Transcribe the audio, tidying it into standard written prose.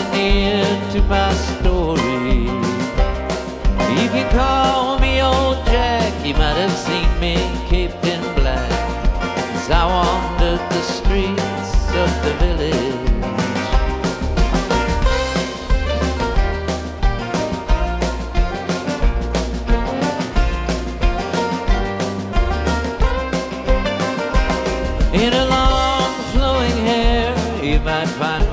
lending ear to my story. You can call me old Jack, you might have seen me caped in black as I wandered the streets of the village. In her long flowing hair you might find